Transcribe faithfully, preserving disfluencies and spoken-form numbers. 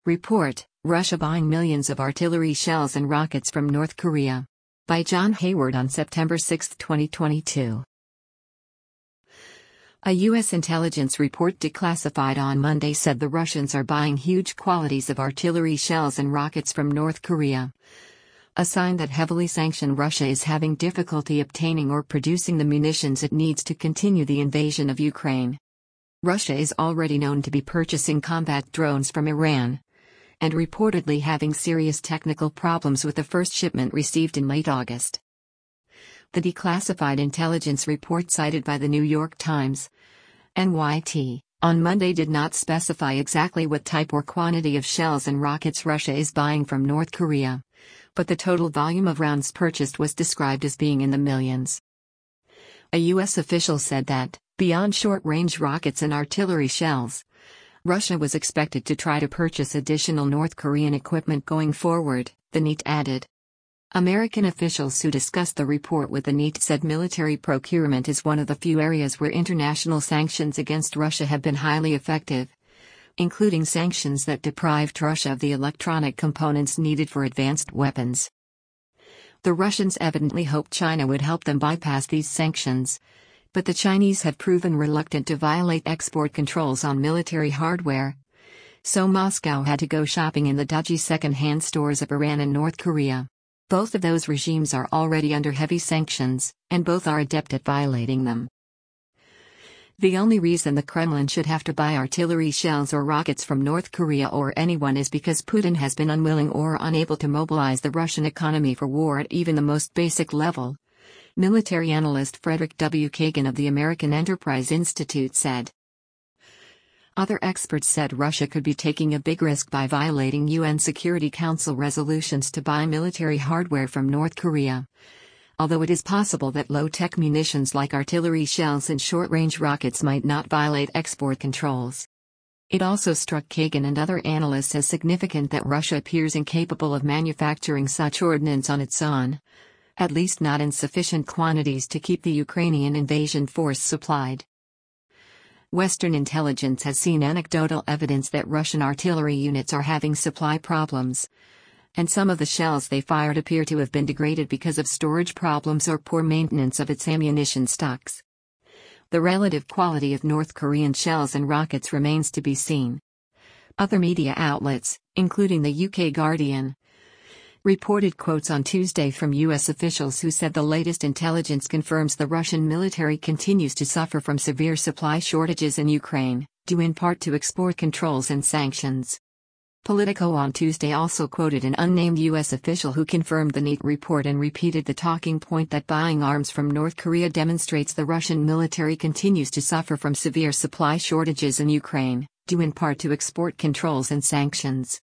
Report: Russia buying millions of artillery shells and rockets from North Korea. By John Hayward on September sixth, twenty twenty-two. A U S intelligence report declassified on Monday said the Russians are buying huge quantities of artillery shells and rockets from North Korea. A sign that heavily sanctioned Russia is having difficulty obtaining or producing the munitions it needs to continue the invasion of Ukraine. Russia is already known to be purchasing combat drones from Iran, and reportedly having serious technical problems with the first shipment received in late August. The declassified intelligence report cited by the New York Times, N Y T, on Monday did not specify exactly what type or quantity of shells and rockets Russia is buying from North Korea, but the total volume of rounds purchased was described as being in the millions. A U S official said that, beyond short-range rockets and artillery shells, Russia was expected to try to purchase additional North Korean equipment going forward, the N Y T added. American officials who discussed the report with the N Y T said military procurement is one of the few areas where international sanctions against Russia have been highly effective, including sanctions that deprived Russia of the electronic components needed for advanced weapons. The Russians evidently hoped China would help them bypass these sanctions, but the Chinese have proven reluctant to violate export controls on military hardware, so Moscow had to go shopping in the dodgy second-hand stores of Iran and North Korea. Both of those regimes are already under heavy sanctions, and both are adept at violating them. The only reason the Kremlin should have to buy artillery shells or rockets from North Korea or anyone is because Putin has been unwilling or unable to mobilize the Russian economy for war at even the most basic level, military analyst Frederick W. Kagan of the American Enterprise Institute said. Other experts said Russia could be taking a big risk by violating U N Security Council resolutions to buy military hardware from North Korea, although it is possible that low-tech munitions like artillery shells and short-range rockets might not violate export controls. It also struck Kagan and other analysts as significant that Russia appears incapable of manufacturing such ordnance on its own, at least not in sufficient quantities to keep the Ukrainian invasion force supplied. Western intelligence has seen anecdotal evidence that Russian artillery units are having supply problems, and some of the shells they fired appear to have been degraded because of storage problems or poor maintenance of its ammunition stocks. The relative quality of North Korean shells and rockets remains to be seen. Other media outlets, including the U K Guardian, reported quotes on Tuesday from U S officials who said the latest intelligence confirms the Russian military continues to suffer from severe supply shortages in Ukraine, due in part to export controls and sanctions. Politico on Tuesday also quoted an unnamed U S official who confirmed the N Y T report and repeated the talking point that buying arms from North Korea demonstrates the Russian military continues to suffer from severe supply shortages in Ukraine, due in part to export controls and sanctions.